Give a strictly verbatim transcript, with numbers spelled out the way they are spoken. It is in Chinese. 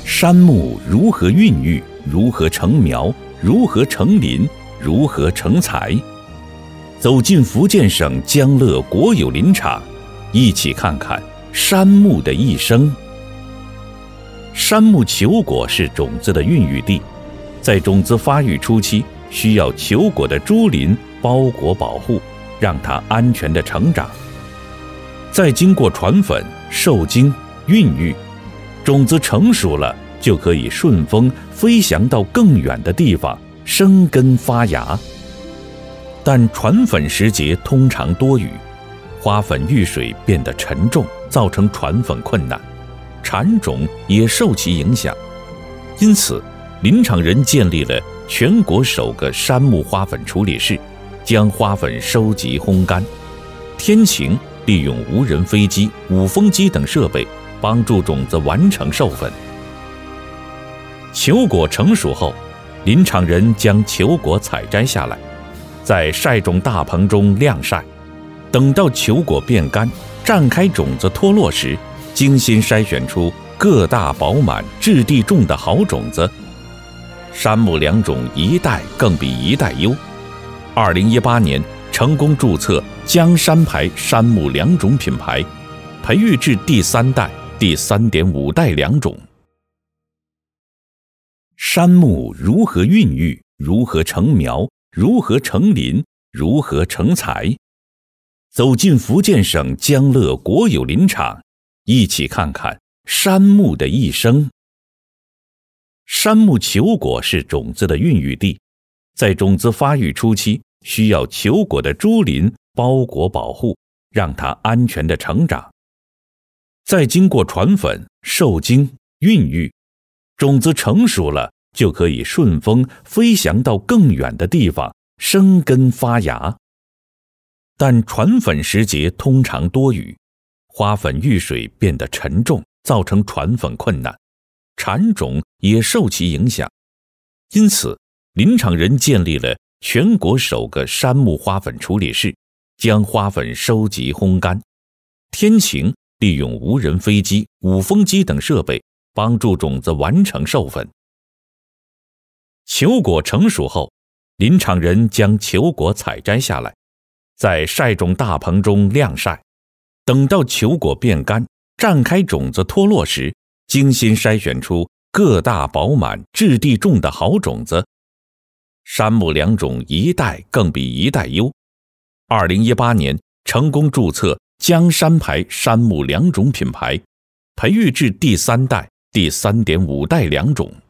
山木如何孕育，如何成苗，如何成林，如何成材？走进福建省江乐国有林场，一起看看山木的一生。山木球果是种子的孕育地，在种子发育初期，需要球果的株林包裹保护，让它安全地成长。再经过传粉、受精、孕育，种子成熟了，就可以顺风飞翔到更远的地方，生根发芽。但传粉时节通常多雨，花粉遇水变得沉重，造成传粉困难，产种也受其影响。因此，林场人建立了全国首个杉木花粉处理室，将花粉收集烘干。天晴利用无人飞机、舞风机等设备，帮助种子完成授粉。球果成熟后，林场人将球果采摘下来，在晒种大棚中晾晒。等到球果变干，绽开种子脱落时，精心筛选出个大饱满、质地重的好种子。杉木两种一代更比一代优。二零一八年成功注册江山牌杉木两种品牌，培育至第三代、第三点五代两种。杉木如何孕育，如何成苗，如何成林，如何成材？走进福建省江乐国有林场，一起看看杉木的一生。杉木球果是种子的孕育地，在种子发育初期，需要球果的株林包裹保护，让它安全地成长。再经过传粉、受精、孕育，种子成熟了，就可以顺风飞翔到更远的地方，生根发芽。但传粉时节通常多雨，花粉遇水变得沉重，造成传粉困难，产种也受其影响。因此，林场人建立了全国首个杉木花粉处理室，将花粉收集烘干。天晴利用无人飞机、舞风机等设备，帮助种子完成授粉。球果成熟后，林场人将球果采摘下来，在晒种大棚中晾晒。等到球果变干，绽开种子脱落时，精心筛选出个大饱满、质地重的好种子。杉木两种一代更比一代优。二零一八年成功注册江山牌杉木两种品牌，培育至第三代、第三点五代两种。